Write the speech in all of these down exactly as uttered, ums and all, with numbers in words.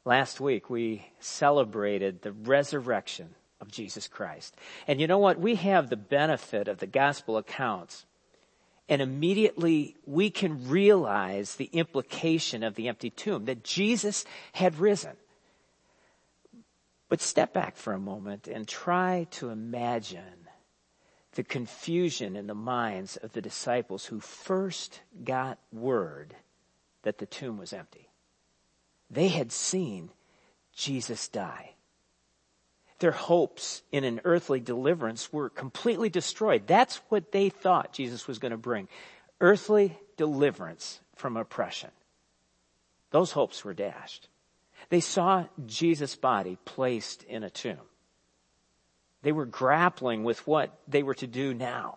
Last week, we celebrated the resurrection of Jesus Christ. And you know what? We have the benefit of the gospel accounts. And immediately we can realize the implication of the empty tomb, that Jesus had risen. But step back for a moment and try to imagine the confusion in the minds of the disciples who first got word that the tomb was empty. They had seen Jesus die. Their hopes in an earthly deliverance were completely destroyed. That's what they thought Jesus was going to bring. Earthly deliverance from oppression. Those hopes were dashed. They saw Jesus' body placed in a tomb. They were grappling with what they were to do now.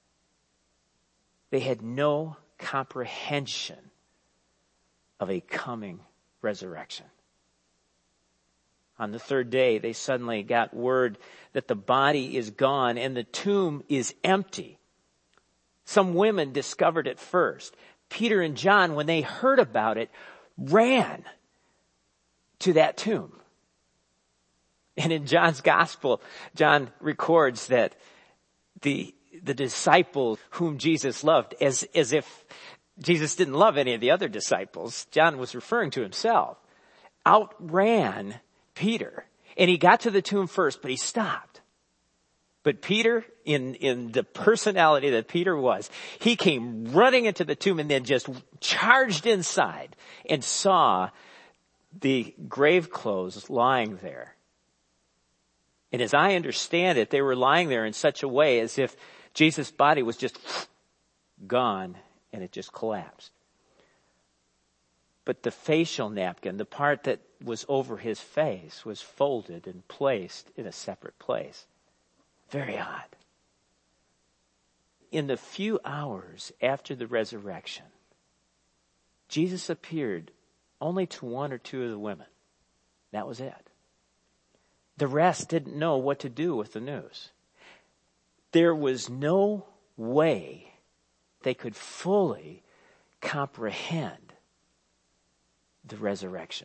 They had no comprehension of a coming resurrection. On the third day, they suddenly got word that the body is gone and the tomb is empty. Some women discovered it first. Peter and John, when they heard about it, ran to that tomb. And in John's gospel, John records that the the disciple whom Jesus loved, as, as if Jesus didn't love any of the other disciples, John was referring to himself, outran Peter. And he got to the tomb first, but he stopped. But Peter, in, in the personality that Peter was, he came running into the tomb and then just charged inside and saw the grave clothes lying there. And as I understand it, they were lying there in such a way as if Jesus' body was just gone and it just collapsed. But the facial napkin, the part that was over his face, was folded and placed in a separate place. Very odd. In the few hours after the resurrection, Jesus appeared only to one or two of the women. That was it. The rest didn't know what to do with the news. There was no way they could fully comprehend the resurrection.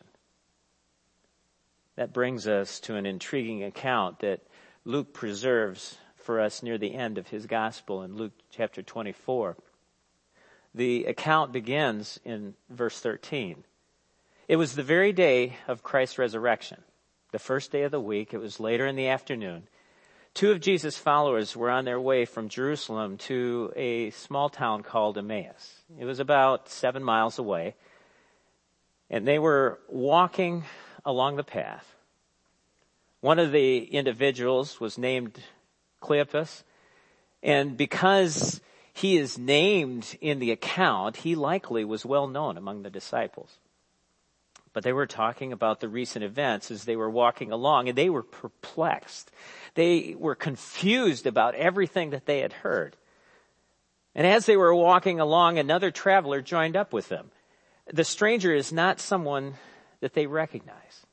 That brings us to an intriguing account that Luke preserves for us near the end of his gospel in Luke chapter twenty-four. The account begins in verse thirteen. It was the very day of Christ's resurrection, the first day of the week. It was later in the afternoon. Two of Jesus' followers were on their way from Jerusalem to a small town called Emmaus. It was about seven miles away. And they were walking along the path. One of the individuals was named Cleopas. And because he is named in the account, he likely was well known among the disciples. But they were talking about the recent events as they were walking along, and they were perplexed. They were confused about everything that they had heard. And as they were walking along, another traveler joined up with them. The stranger is not someone that they recognize.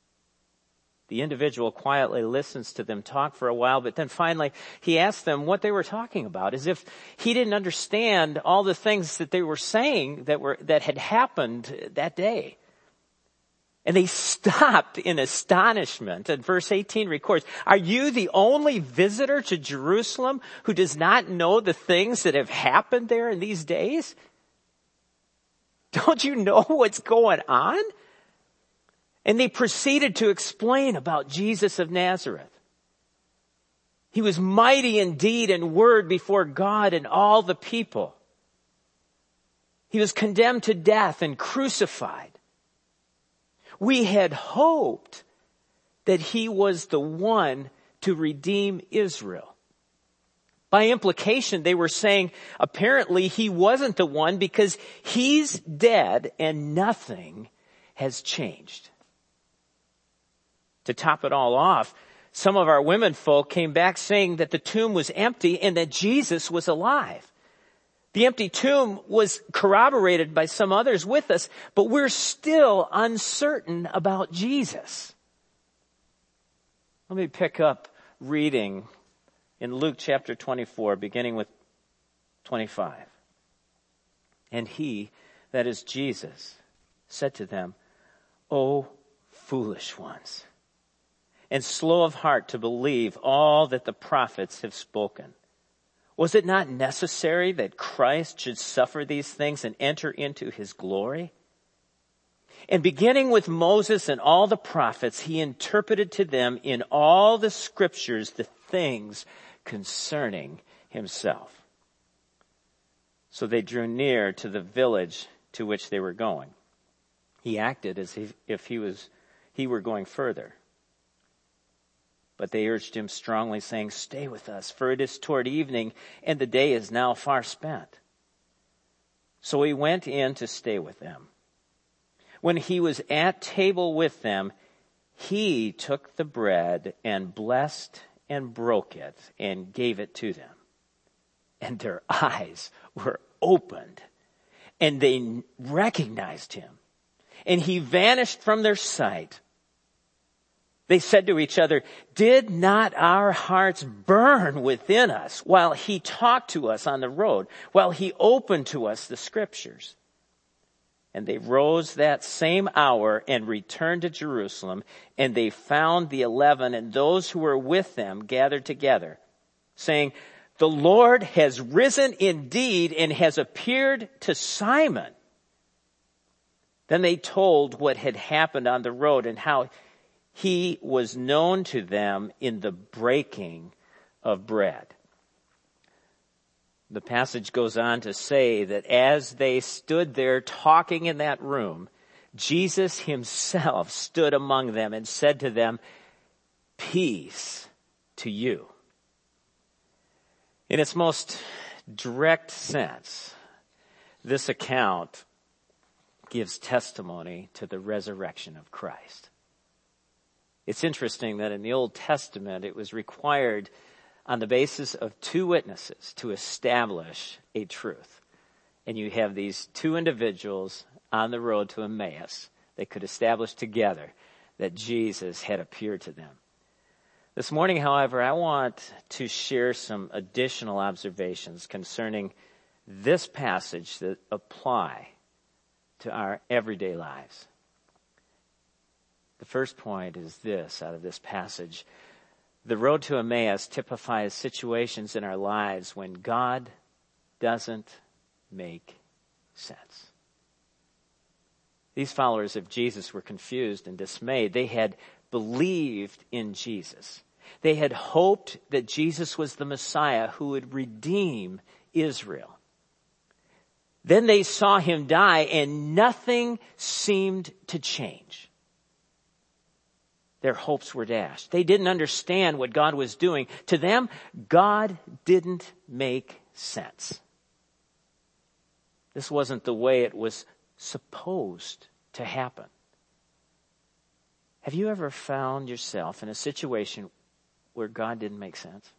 The individual quietly listens to them talk for a while, but then finally he asks them what they were talking about, as if he didn't understand all the things that they were saying that were that had happened that day. And they stopped in astonishment. And verse eighteen records, "Are you the only visitor to Jerusalem who does not know the things that have happened there in these days? Don't you know what's going on?" And they proceeded to explain about Jesus of Nazareth. He was mighty in deed and word before God and all the people. He was condemned to death and crucified. We had hoped that he was the one to redeem Israel. By implication, they were saying apparently he wasn't the one because he's dead and nothing has changed. To top it all off, some of our women folk came back saying that the tomb was empty and that Jesus was alive. The empty tomb was corroborated by some others with us, but we're still uncertain about Jesus. Let me pick up reading in Luke chapter twenty-four, beginning with twenty-five. "And he," that is Jesus, "said to them, 'O foolish ones, and slow of heart to believe all that the prophets have spoken. Was it not necessary that Christ should suffer these things and enter into his glory? And beginning with Moses and all the prophets, he interpreted to them in all the scriptures the things concerning himself. So they drew near to the village to which they were going. He acted as if, if he was, he were going further. But they urged him strongly, saying, "Stay with us, for it is toward evening, and the day is now far spent." So he went in to stay with them. When he was at table with them, he took the bread and blessed and broke it and gave it to them. And their eyes were opened, and they recognized him. And he vanished from their sight. They said to each other, "Did not our hearts burn within us while he talked to us on the road, while he opened to us the scriptures?" And they rose that same hour and returned to Jerusalem, and they found the eleven and those who were with them gathered together, saying, "The Lord has risen indeed and has appeared to Simon." Then they told what had happened on the road and how he was known to them in the breaking of bread. The passage goes on to say that as they stood there talking in that room, Jesus himself stood among them and said to them, "Peace to you." In its most direct sense, this account gives testimony to the resurrection of Christ. It's interesting that in the Old Testament, it was required on the basis of two witnesses to establish a truth. And you have these two individuals on the road to Emmaus that could establish together that Jesus had appeared to them. This morning, however, I want to share some additional observations concerning this passage that apply to our everyday lives. The first point is this out of this passage. The road to Emmaus typifies situations in our lives when God doesn't make sense. These followers of Jesus were confused and dismayed. They had believed in Jesus. They had hoped that Jesus was the Messiah who would redeem Israel. Then they saw him die and nothing seemed to change. Their hopes were dashed. They didn't understand what God was doing. To them, God didn't make sense. This wasn't the way it was supposed to happen. Have you ever found yourself in a situation where God didn't make sense?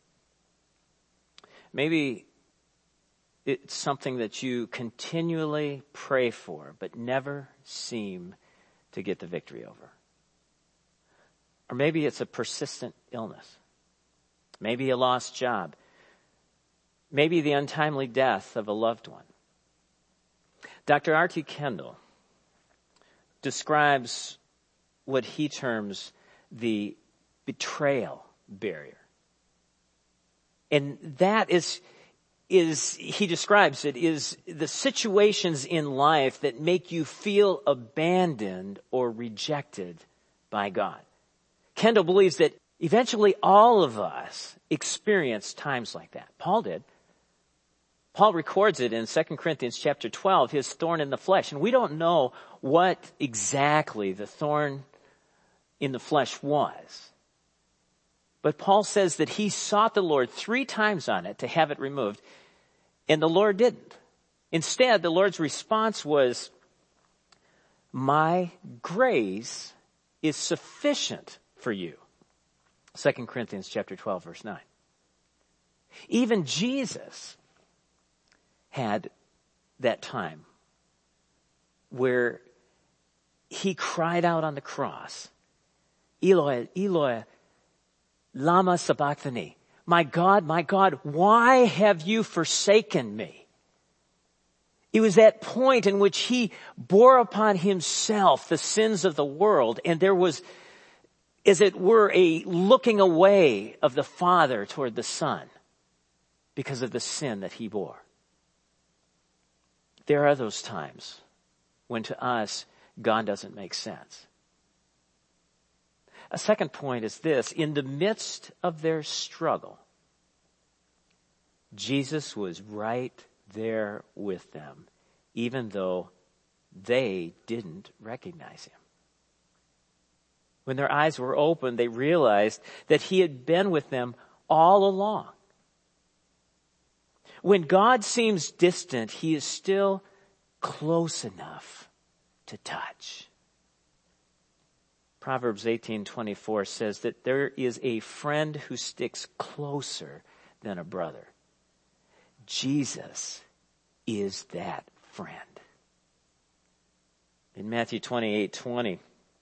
Maybe it's something that you continually pray for, but never seem to get the victory over. Or maybe it's a persistent illness. Maybe a lost job. Maybe the untimely death of a loved one. Doctor R T Kendall describes what he terms the betrayal barrier. And that is, is, he describes it, is the situations in life that make you feel abandoned or rejected by God. Kendall believes that eventually all of us experience times like that. Paul did. Paul records it in Second Corinthians chapter twelve, his thorn in the flesh. And we don't know what exactly the thorn in the flesh was. But Paul says that he sought the Lord three times on it to have it removed, and the Lord didn't. Instead, the Lord's response was, "My grace is sufficient for you." Second Corinthians chapter twelve, verse nine. Even Jesus had that time where he cried out on the cross, "Eloi, Eloi, lama sabachthani." My God, my God, why have you forsaken me? It was that point in which he bore upon himself the sins of the world, and there was, as it were, a looking away of the Father toward the Son because of the sin that he bore. There are those times when to us, God doesn't make sense. A second point is this: in the midst of their struggle, Jesus was right there with them, even though they didn't recognize him. When their eyes were opened, they realized that he had been with them all along. When God seems distant, he is still close enough to touch. Proverbs eighteen twenty-four says that there is a friend who sticks closer than a brother. Jesus is that friend. In Matthew twenty-eight twenty,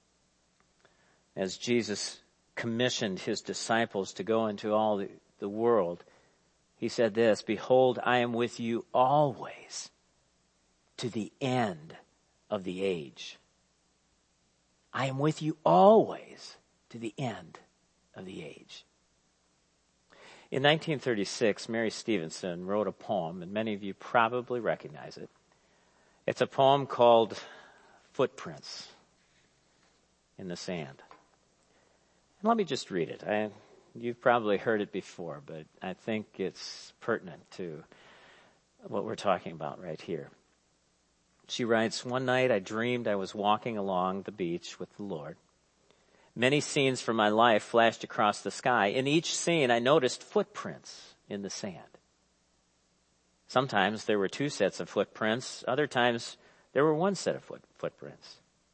as Jesus commissioned his disciples to go into all the, the world, he said this: "Behold, I am with you always to the end of the age." I am with you always to the end of the age. In nineteen thirty-six, Mary Stevenson wrote a poem, and many of you probably recognize it. It's a poem called Footprints in the Sand. And let me just read it. I, you've probably heard it before, but I think it's pertinent to what we're talking about right here. She writes, "One night I dreamed I was walking along the beach with the Lord. Many scenes from my life flashed across the sky. In each scene, I noticed footprints in the sand. Sometimes there were two sets of footprints. Other times there were one set of foot, footprints.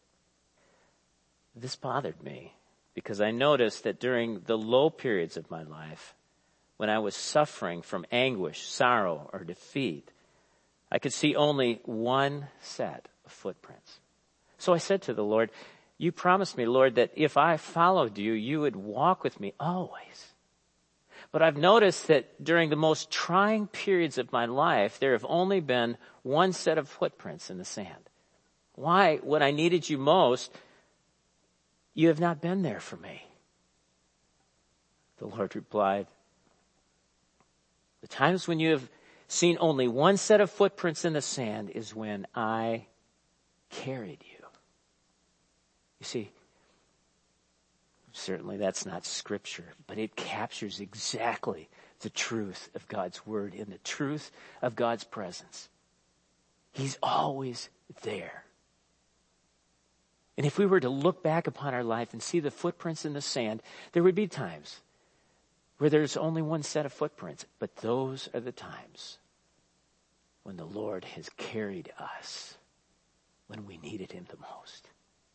This bothered me because I noticed that during the low periods of my life, when I was suffering from anguish, sorrow, or defeat, I could see only one set of footprints. So I said to the Lord, you promised me, Lord, that if I followed you, you would walk with me always. But I've noticed that during the most trying periods of my life, there have only been one set of footprints in the sand. Why, when I needed you most, you have not been there for me?" The Lord replied, "The times when you have seen only one set of footprints in the sand is when I carried you." You see, certainly that's not scripture, but it captures exactly the truth of God's word and the truth of God's presence. He's always there. And if we were to look back upon our life and see the footprints in the sand, there would be times where there's only one set of footprints, but those are the times when the Lord has carried us when we needed him the most.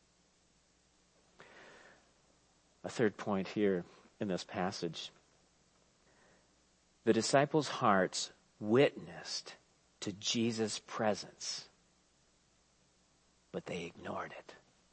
A third point here in this passage. The disciples' hearts witnessed to Jesus' presence, but they ignored it.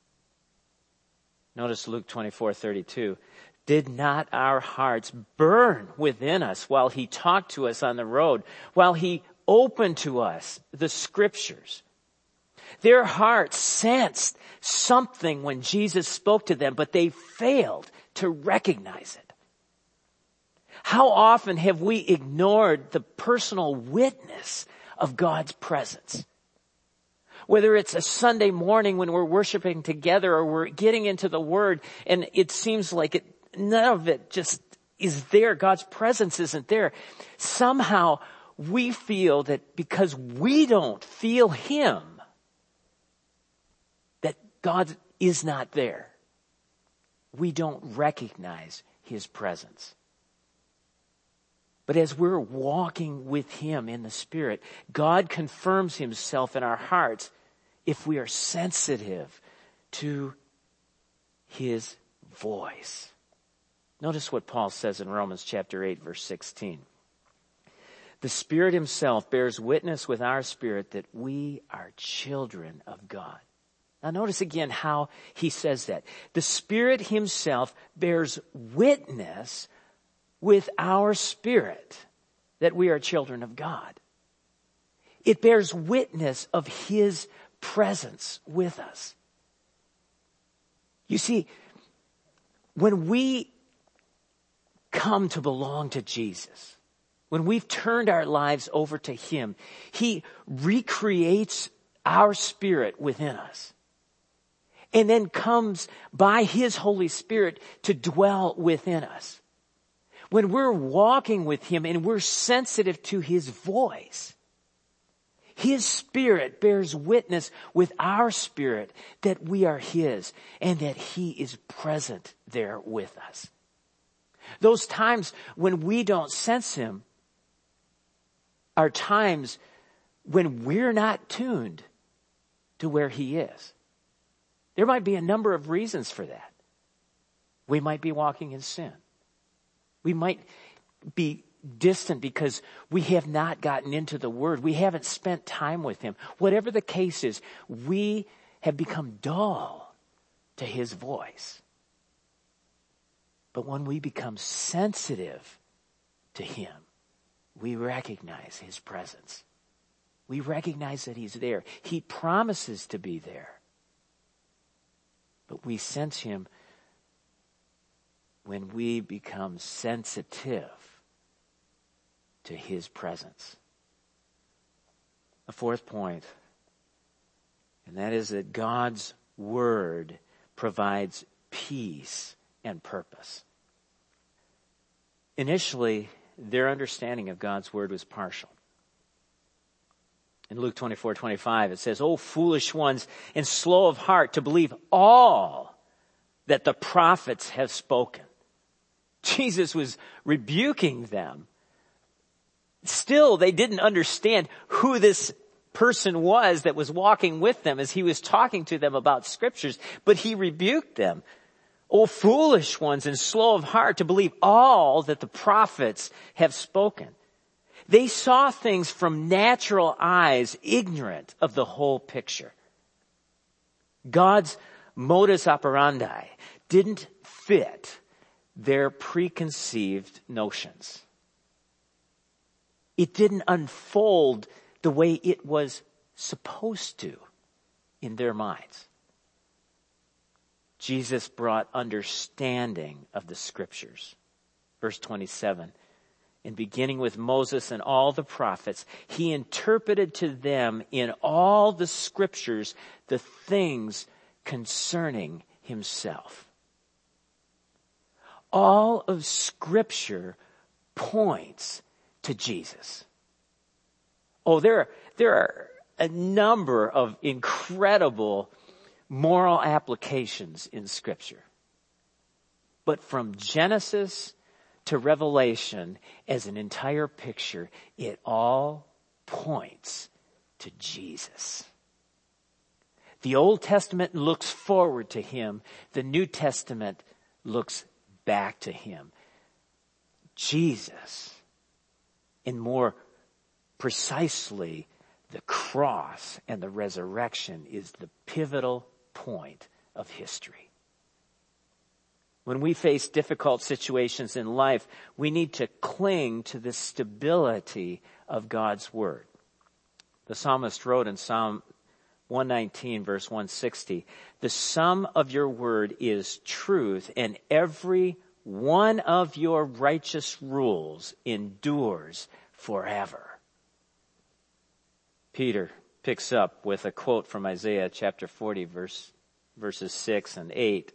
Notice Luke twenty-four thirty-two. "Did not our hearts burn within us while he talked to us on the road, while he opened to us the scriptures?" Their hearts sensed something when Jesus spoke to them, but they failed to recognize it. How often have we ignored the personal witness of God's presence? Whether it's a Sunday morning when we're worshiping together or we're getting into the Word and it seems like it, none of it just is there. God's presence isn't there. Somehow we feel that because we don't feel him, God is not there. We don't recognize his presence. But as we're walking with him in the Spirit, God confirms himself in our hearts if we are sensitive to his voice. Notice what Paul says in Romans chapter eight, verse sixteen. "The Spirit himself bears witness with our spirit that we are children of God." Now notice again how he says that. The Spirit himself bears witness with our spirit that we are children of God. It bears witness of his presence with us. You see, when we come to belong to Jesus, when we've turned our lives over to him, he recreates our spirit within us and then comes by his Holy Spirit to dwell within us. When we're walking with him and we're sensitive to his voice, his spirit bears witness with our spirit that we are his and that he is present there with us. Those times when we don't sense him are times when we're not tuned to where he is. There might be a number of reasons for that. We might be walking in sin. We might be distant because we have not gotten into the Word. We haven't spent time with him. Whatever the case is, we have become dull to his voice. But when we become sensitive to him, we recognize his presence. We recognize that he's there. He promises to be there. But we sense him when we become sensitive to his presence. A fourth point, and that is that God's word provides peace and purpose. Initially, their understanding of God's word was partial. In Luke twenty-four twenty-five, it says, "O foolish ones and slow of heart to believe all that the prophets have spoken." Jesus was rebuking them. Still, they didn't understand who this person was that was walking with them as he was talking to them about scriptures, but he rebuked them. "O foolish ones and slow of heart to believe all that the prophets have spoken." They saw things from natural eyes, ignorant of the whole picture. God's modus operandi didn't fit their preconceived notions. It didn't unfold the way it was supposed to in their minds. Jesus brought understanding of the scriptures. Verse twenty-seven, "And beginning with Moses and all the prophets, he interpreted to them in all the scriptures the things concerning himself." All of scripture points to Jesus. Oh, there, there are a number of incredible moral applications in scripture. But from Genesis to Revelation, as an entire picture, it all points to Jesus. The Old Testament looks forward to him. The New Testament looks back to him. Jesus, and more precisely, the cross and the resurrection, is the pivotal point of history. When we face difficult situations in life, we need to cling to the stability of God's word. The psalmist wrote in Psalm one nineteen, verse one sixty, "The sum of your word is truth, and every one of your righteous rules endures forever." Peter picks up with a quote from Isaiah chapter forty, verse, verses six and eight.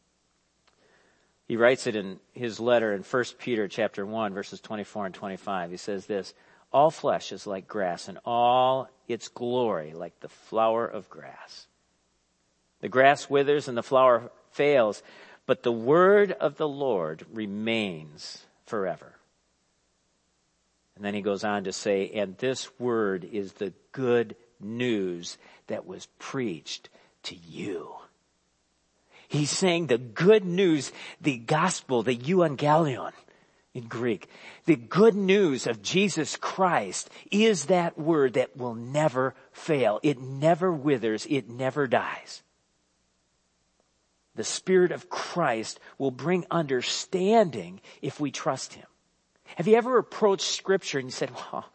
He writes it in his letter in First Peter chapter one, verses twenty-four and twenty-five. He says this, "All flesh is like grass, and all its glory like the flower of grass. The grass withers and the flower fails, but the word of the Lord remains forever." And then he goes on to say, "And this word is the good news that was preached to you." He's saying the good news, the gospel, the euangelion in Greek, the good news of Jesus Christ is that word that will never fail. It never withers. It never dies. The Spirit of Christ will bring understanding if we trust him. Have you ever approached Scripture and you said, "Well,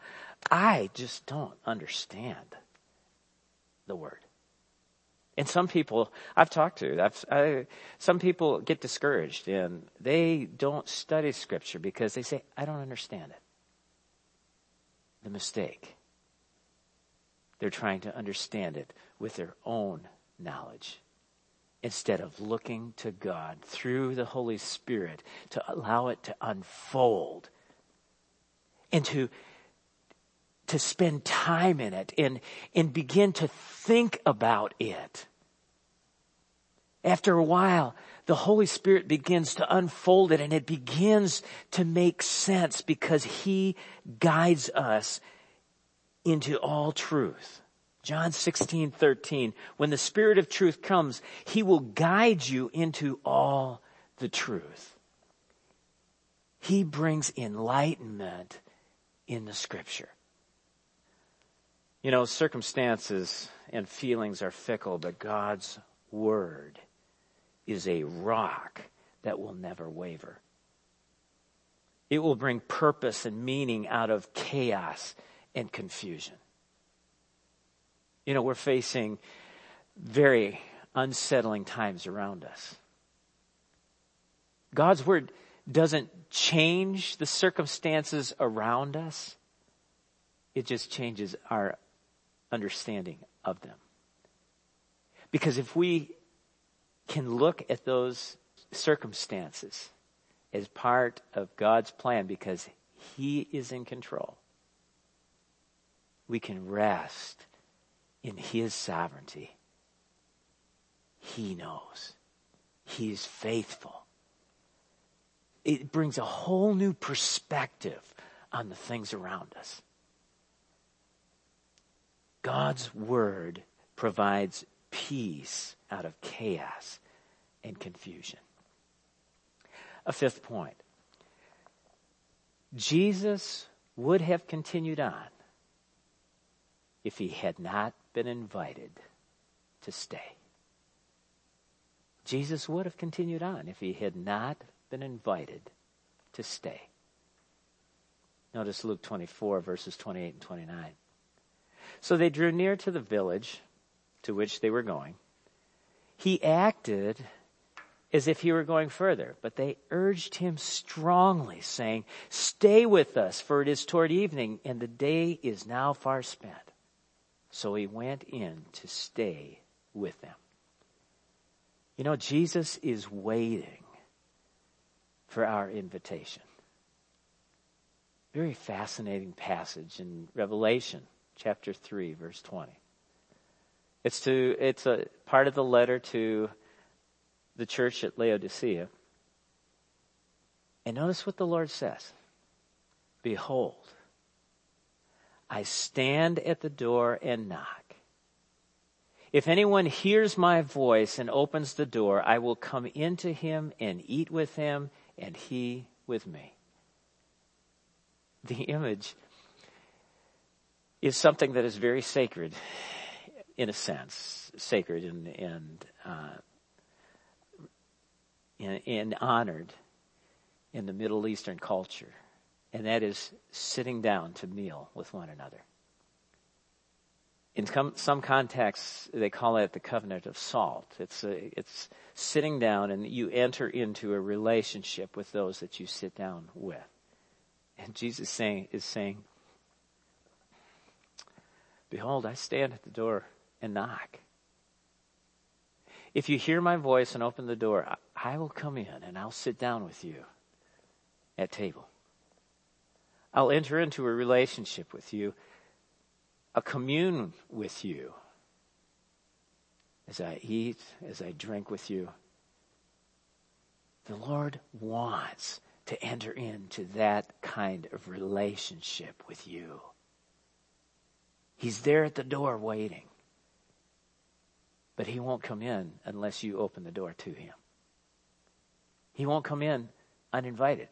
I just don't understand the Word. And some people I've talked to, I've, I, some people get discouraged and they don't study Scripture because they say, I don't understand it. The mistake. They're trying to understand it with their own knowledge instead of looking to God through the Holy Spirit to allow it to unfold and to to spend time in it and, and begin to think about it. After a while, the Holy Spirit begins to unfold it and it begins to make sense because He guides us into all truth. John sixteen thirteen, when the Spirit of truth comes, He will guide you into all the truth. He brings enlightenment in the Scripture. You know, circumstances and feelings are fickle, but God's Word is a rock that will never waver. It will bring purpose and meaning out of chaos and confusion. You know, we're facing very unsettling times around us. God's Word doesn't change the circumstances around us. It just changes our understanding of them. Because if we can look at those circumstances as part of God's plan because He is in control, we can rest in His sovereignty. He knows. He is faithful. It brings a whole new perspective on the things around us. God's Word provides peace out of chaos and confusion. A fifth point. Jesus would have continued on if He had not been invited to stay. Jesus would have continued on if He had not been invited to stay. Notice Luke twenty-four, verses twenty-eight and twenty-nine. So they drew near to the village to which they were going. He acted as if he were going further, but they urged him strongly, saying, "Stay with us, for it is toward evening, and the day is now far spent." So he went in to stay with them. You know, Jesus is waiting for our invitation. Very fascinating passage in Revelation chapter three, verse twenty. It's to it's a part of the letter to the church at Laodicea. And notice what the Lord says. "Behold, I stand at the door and knock. If anyone hears my voice and opens the door, I will come into him and eat with him, and he with me." The image is something that is very sacred, in a sense, sacred and and, uh, and, and honored in the Middle Eastern culture, and that is sitting down to meal with one another. In com- some contexts, they call it the covenant of salt. It's a, it's sitting down, and you enter into a relationship with those that you sit down with. And Jesus saying is saying, "Behold, I stand at the door and knock. If you hear my voice and open the door, I will come in and I'll sit down with you at table. I'll enter into a relationship with you, a commune with you as I eat, as I drink with you." The Lord wants to enter into that kind of relationship with you. He's there at the door waiting. But He won't come in unless you open the door to Him. He won't come in uninvited.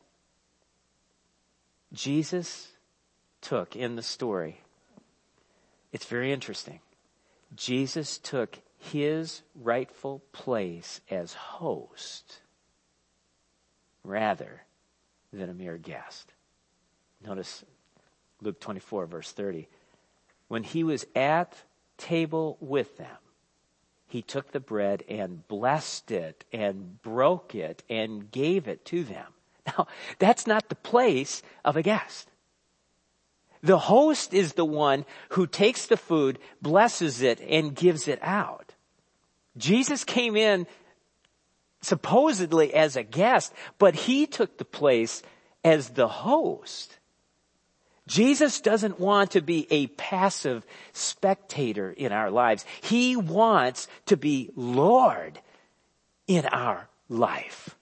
Jesus took in the story, it's very interesting, Jesus took His rightful place as host rather than a mere guest. Notice Luke twenty-four, verse thirty. When he was at table with them, he took the bread and blessed it and broke it and gave it to them. Now, that's not the place of a guest. The host is the one who takes the food, blesses it, and gives it out. Jesus came in supposedly as a guest, but he took the place as the host. Jesus doesn't want to be a passive spectator in our lives. He wants to be Lord in our life.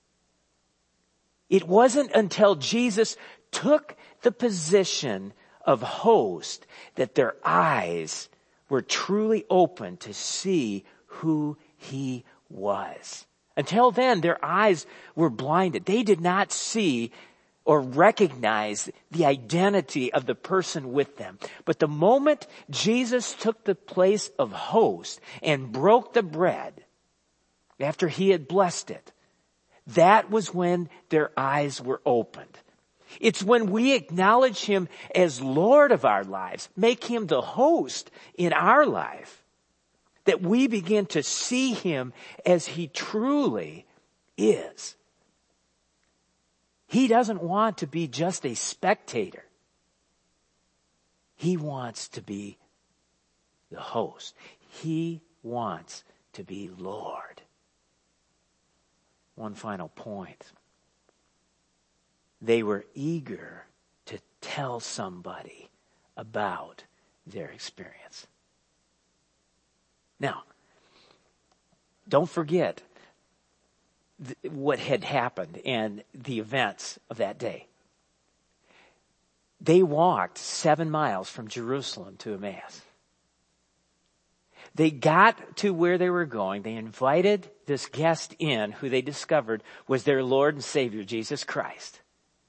It wasn't until Jesus took the position of host that their eyes were truly open to see who he was. Until then, their eyes were blinded. They did not see or recognize the identity of the person with them. But the moment Jesus took the place of host and broke the bread after he had blessed it, that was when their eyes were opened. It's when we acknowledge him as Lord of our lives, make him the host in our life, that we begin to see him as he truly is. He doesn't want to be just a spectator. He wants to be the host. He wants to be Lord. One final point. They were eager to tell somebody about their experience. Now, don't forget th- what had happened and the events of that day. They walked seven miles from Jerusalem to Emmaus. They got to where they were going. They invited this guest in who they discovered was their Lord and Savior, Jesus Christ.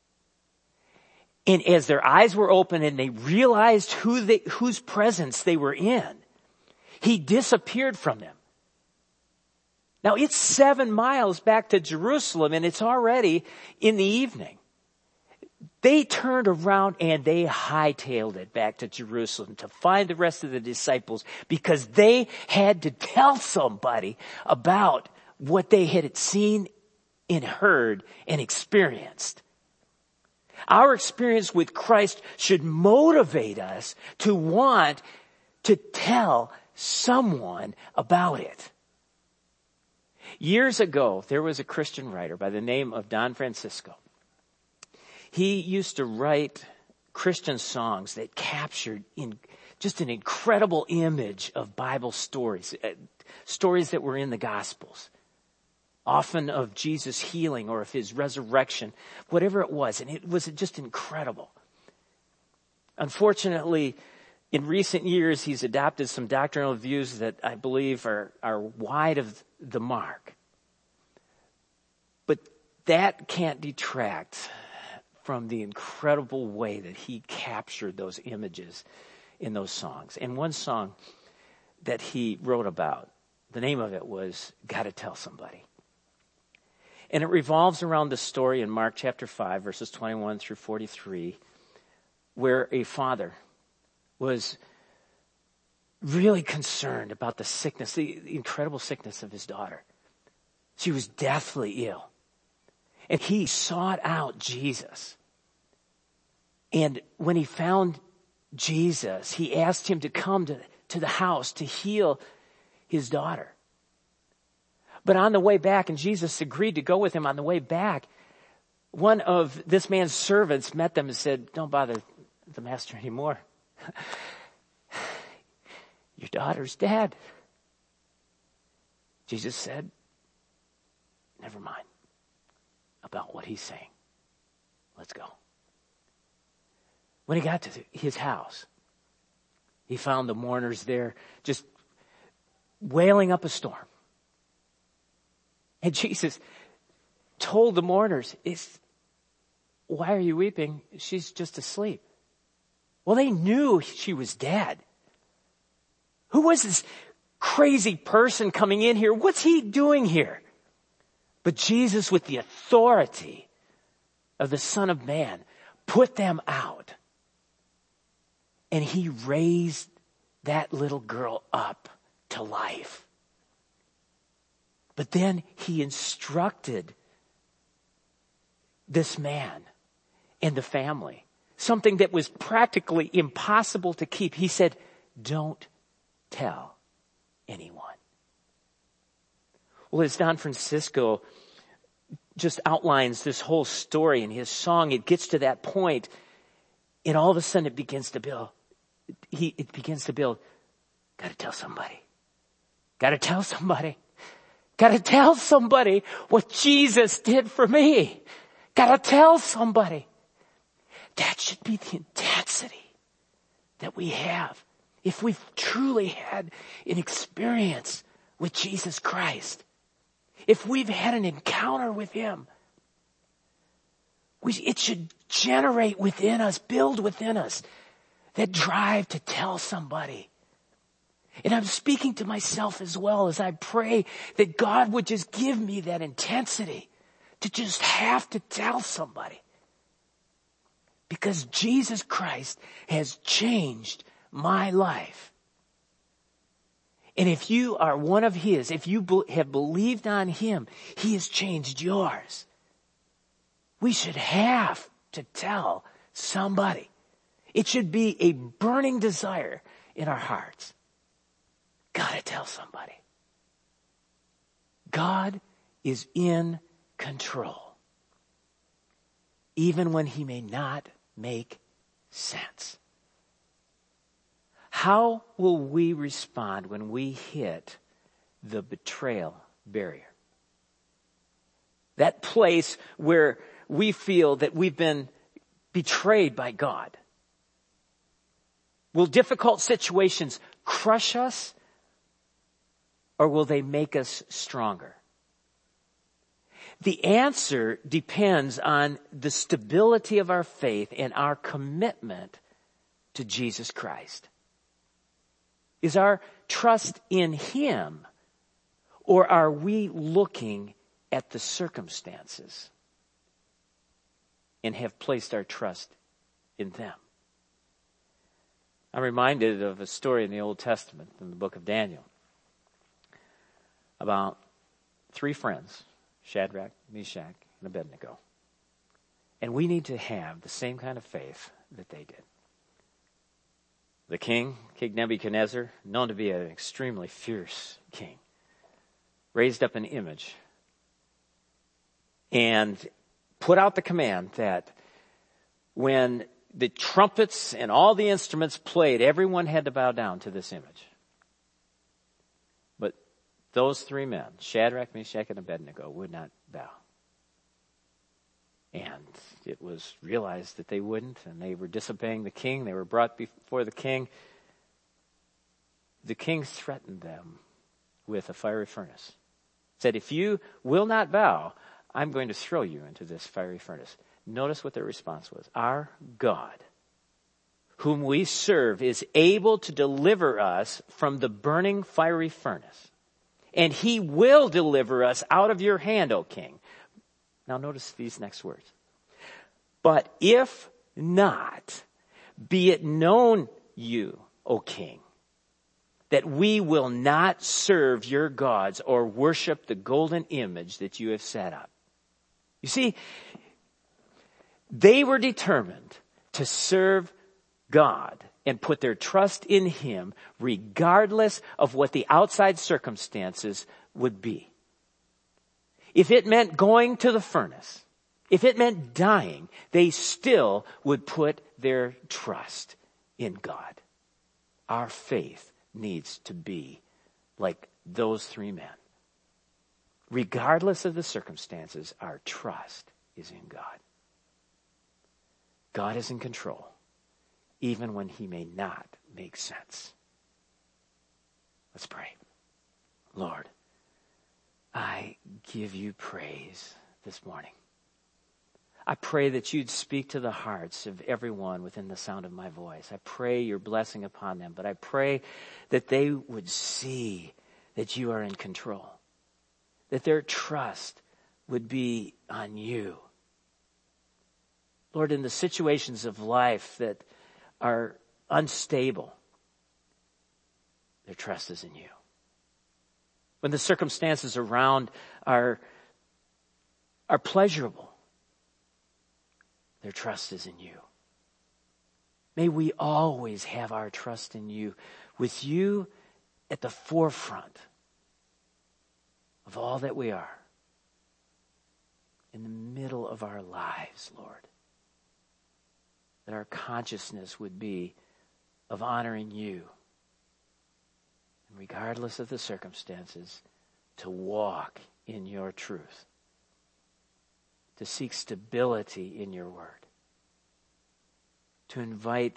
And as their eyes were open and they realized who they, whose presence they were in, he disappeared from them. Now it's seven miles back to Jerusalem and it's already in the evening. They turned around and they hightailed it back to Jerusalem to find the rest of the disciples because they had to tell somebody about what they had seen and heard and experienced. Our experience with Christ should motivate us to want to tell someone about it. Years ago, there was a Christian writer by the name of Don Francisco. He used to write Christian songs that captured in just an incredible image of Bible stories, uh, stories that were in the Gospels. Often of Jesus' healing or of his resurrection, whatever it was. And it was just incredible. Unfortunately, in recent years, he's adopted some doctrinal views that I believe are, are wide of the mark. But that can't detract from the incredible way that he captured those images in those songs. And one song that he wrote about, the name of it was Gotta Tell Somebody. And it revolves around the story in Mark chapter five, verses twenty-one through forty-three, where a father was really concerned about the sickness, the, the incredible sickness of his daughter. She was deathly ill. And he sought out Jesus. And when he found Jesus, he asked him to come to, to the house to heal his daughter. But on the way back, and Jesus agreed to go with him on the way back, one of this man's servants met them and said, "Don't bother the master anymore. Your daughter's dead." Jesus said, "Never mind about what he's saying. Let's go." When he got to his house, he found the mourners there just wailing up a storm. And Jesus told the mourners, "It's, why are you weeping? She's just asleep." Well, they knew she was dead. Who was this crazy person coming in here? What's he doing here? But Jesus, with the authority of the Son of Man, put them out. And he raised that little girl up to life. But then he instructed this man and the family something that was practically impossible to keep. He said, don't tell anyone. Well, as Don Francisco just outlines this whole story in his song, it gets to that point, and all of a sudden it begins to build. He, it begins to build. Got to tell somebody. Got to tell somebody. Got to tell somebody what Jesus did for me. Got to tell somebody. That should be the intensity that we have if we've truly had an experience with Jesus Christ. If we've had an encounter with him, we, it should generate within us, build within us that drive to tell somebody. And I'm speaking to myself as well as I pray that God would just give me that intensity to just have to tell somebody. Because Jesus Christ has changed my life. And if you are one of his, if you be- have believed on him, he has changed yours. We should have to tell somebody. It should be a burning desire in our hearts. Gotta tell somebody. God is in control. Even when he may not make sense. How will we respond when we hit the betrayal barrier? That place where we feel that we've been betrayed by God. Will difficult situations crush us, or will they make us stronger? The answer depends on the stability of our faith and our commitment to Jesus Christ. Is our trust in him, or are we looking at the circumstances and have placed our trust in them? I'm reminded of a story in the Old Testament, in the book of Daniel, about three friends, Shadrach, Meshach, and Abednego. And we need to have the same kind of faith that they did. The king, King Nebuchadnezzar, known to be an extremely fierce king, raised up an image and put out the command that when the trumpets and all the instruments played, everyone had to bow down to this image. But those three men, Shadrach, Meshach, and Abednego, would not bow. And it was realized that they wouldn't, and they were disobeying the king. They were brought before the king. The king threatened them with a fiery furnace. Said, if you will not bow, I'm going to throw you into this fiery furnace. Notice what their response was. Our God, whom we serve, is able to deliver us from the burning fiery furnace. And he will deliver us out of your hand, O king. Now notice these next words. But if not, be it known you, O king, that we will not serve your gods or worship the golden image that you have set up. You see, they were determined to serve God and put their trust in him regardless of what the outside circumstances would be. If it meant going to the furnace, if it meant dying, they still would put their trust in God. Our faith needs to be like those three men. Regardless of the circumstances, our trust is in God. God is in control, even when he may not make sense. Let's pray. Lord, I give you praise this morning. I pray that you'd speak to the hearts of everyone within the sound of my voice. I pray your blessing upon them, but I pray that they would see that you are in control, that their trust would be on you. Lord, in the situations of life that are unstable, their trust is in you. When the circumstances around are, are pleasurable, their trust is in you. May we always have our trust in you, with you at the forefront of all that we are, in the middle of our lives, Lord. That our consciousness would be of honoring you, and regardless of the circumstances, to walk in your truth, to seek stability in your word, to invite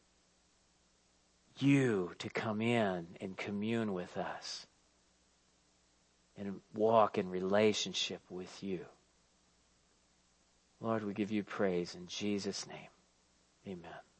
you to come in and commune with us and walk in relationship with you. Lord, we give you praise in Jesus' name. Amen.